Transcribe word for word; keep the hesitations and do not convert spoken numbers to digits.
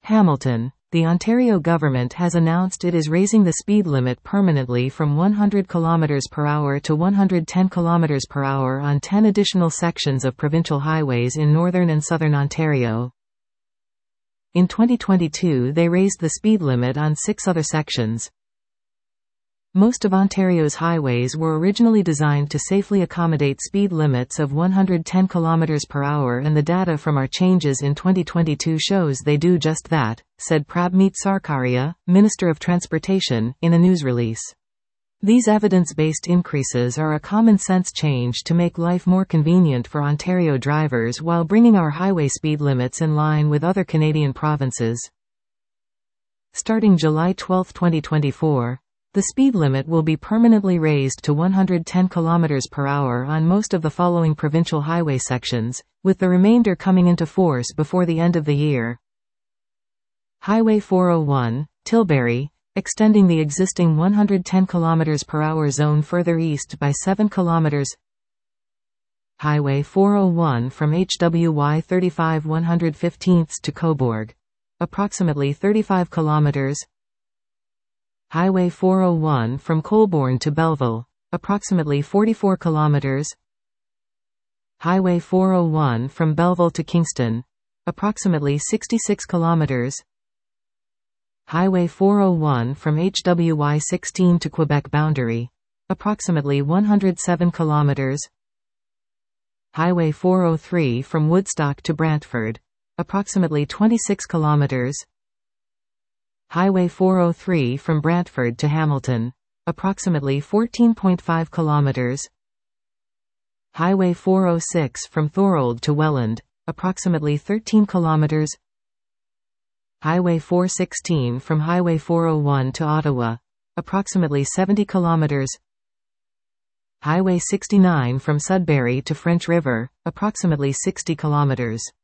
Hamilton. The Ontario government has announced it is raising the speed limit permanently from one hundred kilometers per hour to one hundred ten kilometers per hour on ten additional sections of provincial highways in northern and southern Ontario. In twenty twenty-two, they raised the speed limit on six other sections. Most of Ontario's highways were originally designed to safely accommodate speed limits of one hundred ten kilometers per hour, and the data from our changes in twenty twenty-two shows they do just that, said Prabmeet Sarkaria, Minister of Transportation, in a news release. These evidence-based increases are a common-sense change to make life more convenient for Ontario drivers while bringing our highway speed limits in line with other Canadian provinces. Starting July twelfth, twenty twenty-four, the speed limit will be permanently raised to one hundred ten kilometers per hour on most of the following provincial highway sections, with the remainder coming into force before the end of the year. Highway four oh one, Tilbury, extending the existing one hundred ten kilometers per hour zone further east by seven kilometers. Highway four oh one from H W Y thirty-five one hundred fifteenth to Cobourg, approximately thirty-five kilometers. Highway four oh one from Colborne to Belleville, approximately forty-four kilometers. Highway four oh one from Belleville to Kingston, approximately sixty-six kilometers. Highway four oh one from H W Y sixteen to Quebec boundary, approximately one hundred seven kilometers. Highway four oh three from Woodstock to Brantford, approximately twenty-six kilometers. Highway four oh three from Brantford to Hamilton, approximately fourteen point five kilometers. Highway four oh six from Thorold to Welland, approximately thirteen kilometers. Highway four sixteen from Highway four oh one to Ottawa, approximately seventy kilometers. Highway sixty-nine from Sudbury to French River, approximately sixty kilometers.